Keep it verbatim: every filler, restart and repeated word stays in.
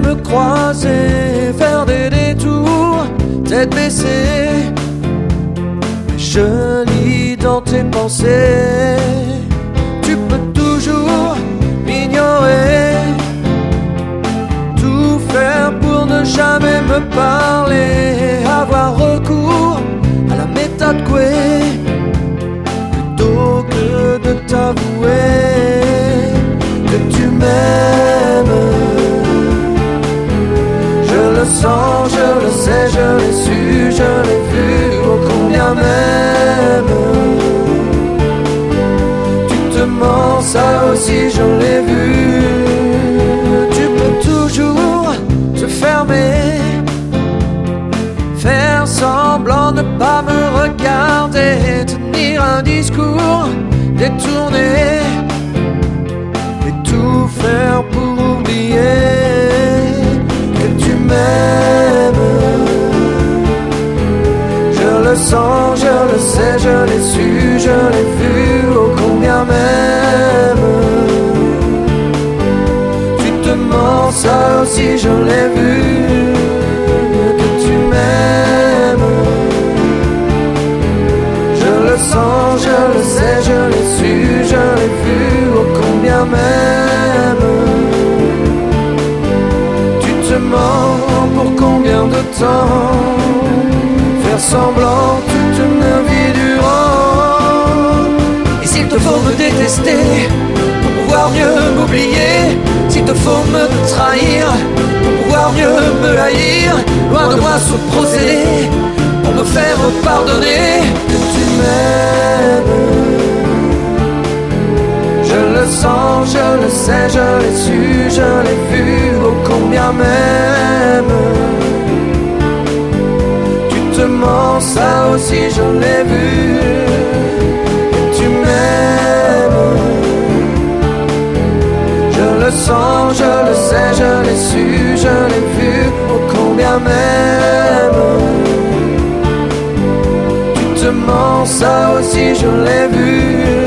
me croiser, faire des détours, tête baissée. Mais je lis dans tes pensées. Tu peux toujours m'ignorer, tout faire pour ne jamais me parler, avoir recours à la méthode Coué plutôt que de t'avouer que tu m'aimes. Je le sens, je le sais, je l'ai su, je l'ai vu, oh combien même tu te mens, ça aussi je l'ai vu. Tu peux toujours te fermer, faire semblant ne pas me regarder, tenir un discours détourné et tout faire pour oublier que tu m'aimes. Je le sens, je le sais, je l'ai su, je l'ai vu, oh combien même tu te mens, ça aussi je l'ai vu, que tu m'aimes. Je le sens, je le sais, je l'ai su, je l'ai vu, oh combien même tu te mens, pour combien de temps faire semblant toute une vie durant. Et s'il te faut me détester pour pouvoir mieux m'oublier, s'il te faut me trahir pour pouvoir mieux me haïr, loin de moi ce procédé pour me faire pardonner que tu m'aimes. Je le sens, je le sais, je l'ai su, je l'ai vu, oh combien même tu te mens, ça aussi je l'ai vu, que tu m'aimes. Je le sens, je le sais, je l'ai su, je l'ai vu, oh combien même tu te mens, ça aussi je l'ai vu.